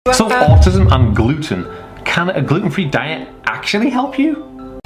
So autism and gluten. Can a gluten-free diet actually help you?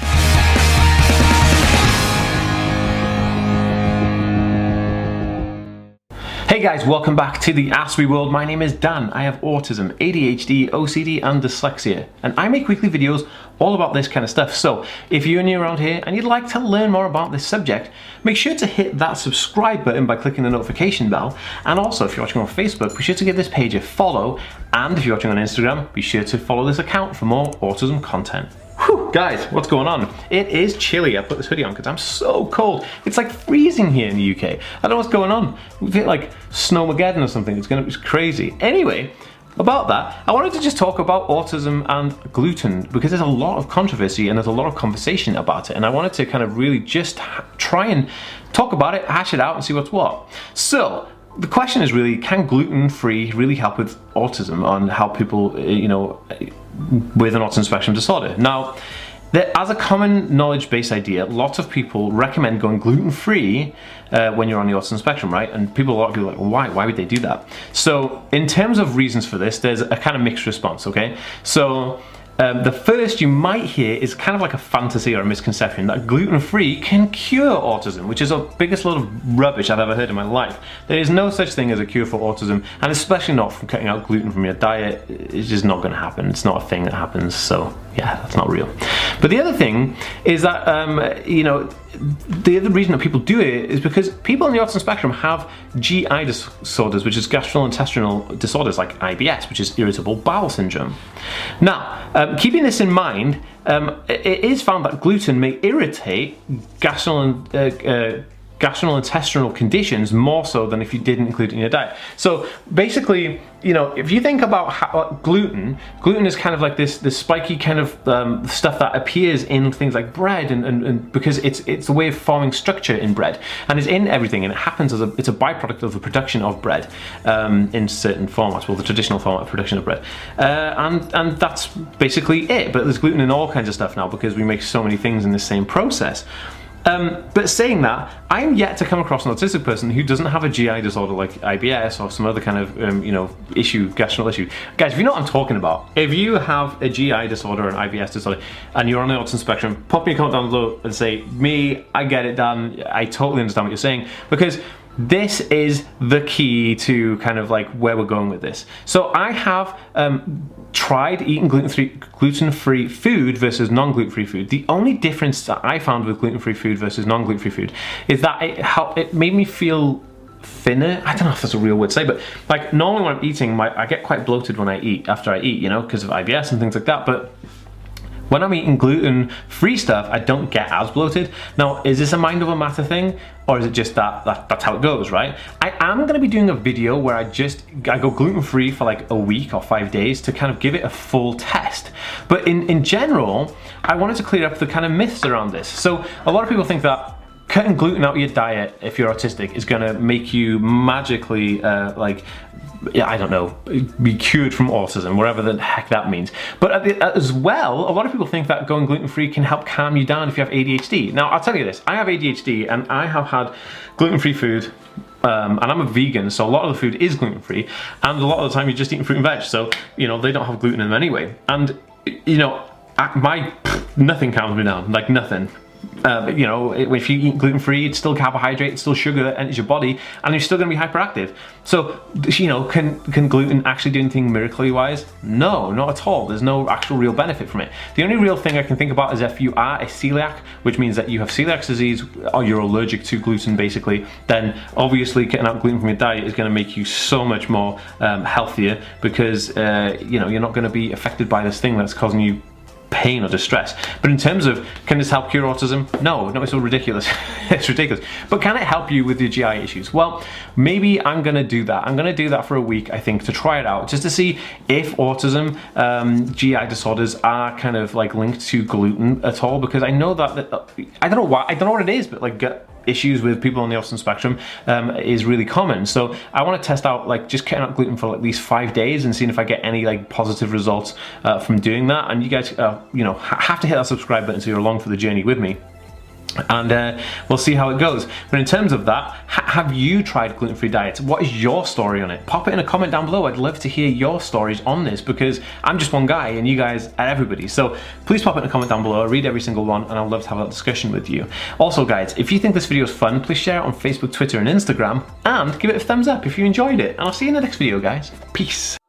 Hey guys, welcome back to the Ask Me World. My name is Dan. I have autism, ADHD, OCD and dyslexia, and I make weekly videos all about this kind of stuff. So if you're new around here and you'd like to learn more about this subject, make sure to hit that subscribe button by clicking the notification bell. And also, if you're watching on Facebook, be sure to give this page a follow. And if you're watching on Instagram, be sure to follow this account for more autism content. Whew, guys, what's going on? It is chilly. I put this hoodie on because I'm so cold. It's like freezing here in the UK. I don't know what's going on. We feel like Snowmageddon or something. It's crazy. Anyway, about that, I wanted to just talk about autism and gluten because there's a lot of controversy and there's a lot of conversation about it, and I wanted to kind of really just try and talk about it, hash it out and see what's what. So the question is really, can gluten-free really help with autism and help people, with an autism spectrum disorder? Now, as a common knowledge-based idea, lots of people recommend going gluten-free when you're on the autism spectrum, right? And a lot of people are like, well, why would they do that? So in terms of reasons for this, there's a kind of mixed response, okay? So the first you might hear is kind of like a fantasy or a misconception that gluten-free can cure autism, which is the biggest load of rubbish I've ever heard in my life. There is no such thing as a cure for autism, and especially not from cutting out gluten from your diet. It's just not going to happen. It's not a thing that happens, so yeah, that's not real. But the other thing is that, the other reason that people do it is because people on the autism spectrum have GI disorders, which is gastrointestinal disorders like IBS, which is irritable bowel syndrome. Now, keeping this in mind, it is found that gluten may irritate gastrointestinal conditions more so than if you didn't include it in your diet. So basically, if you think about gluten is kind of like this spiky kind of stuff that appears in things like bread, and because it's a way of forming structure in bread, and it's in everything, and it happens as it's a byproduct of the production of bread in certain formats, well, the traditional format of production of bread, and that's basically it. But there's gluten in all kinds of stuff now because we make so many things in the same process. But saying that, I'm yet to come across an autistic person who doesn't have a GI disorder like IBS or some other kind of, gastrointestinal issue. Guys, if you know what I'm talking about, if you have a GI disorder or an IBS disorder and you're on the autism spectrum, pop me a comment down below and say, me, I get it, Dan, I totally understand what you're saying, because this is the key to kind of like where we're going with this. So I have tried eating gluten-free food versus non-gluten-free food. The only difference that I found with gluten-free food versus non-gluten-free food is that it made me feel thinner. I don't know if that's a real word to say, but like normally when I'm eating, I get quite bloated when I eat, after I eat, because of IBS and things like that. But when I'm eating gluten-free stuff, I don't get as bloated. Now, is this a mind over matter thing? Or is it just that's how it goes, right? I am going to be doing a video where I go gluten-free for like a week or 5 days to kind of give it a full test. But in general, I wanted to clear up the kind of myths around this. So a lot of people think that cutting gluten out of your diet if you're autistic is going to make you magically I don't know, be cured from autism, whatever the heck that means. But as well, a lot of people think that going gluten-free can help calm you down if you have ADHD. Now, I'll tell you this, I have ADHD and I have had gluten-free food, and I'm a vegan, so a lot of the food is gluten-free, and a lot of the time you're just eating fruit and veg, so, they don't have gluten in them anyway. And, nothing calms me down, like nothing. If you eat gluten-free, it's still carbohydrate, it's still sugar that enters your body, and you're still going to be hyperactive. So, can gluten actually do anything miracle-wise? No, not at all. There's no actual real benefit from it. The only real thing I can think about is if you are a celiac, which means that you have celiac disease, or you're allergic to gluten, basically, then obviously cutting out gluten from your diet is going to make you so much more healthier, because you're not going to be affected by this thing that's causing you pain or distress. But in terms of, can this help cure autism? No, it's so ridiculous. It's ridiculous. But can it help you with your GI issues? Well, maybe I'm gonna do that. I'm gonna do that for a week, I think, to try it out, just to see if autism, GI disorders are kind of like linked to gluten at all, because I know that, I don't know what it is, but like gut issues with people on the autism spectrum is really common. So I want to test out like just cutting out gluten for at least 5 days and seeing if I get any like positive results from doing that. And you guys have to hit that subscribe button so you're along for the journey with me. and we'll see how it goes. But in terms of that, have you tried gluten-free diets? What is your story on it? Pop it in a comment down below. I'd love to hear your stories on this, because I'm just one guy and you guys are everybody. So please pop it in a comment down below. I read every single one and I'd love to have that discussion with you. Also guys, if you think this video is fun, please share it on Facebook, Twitter and Instagram, and give it a thumbs up if you enjoyed it. And I'll see you in the next video guys. Peace.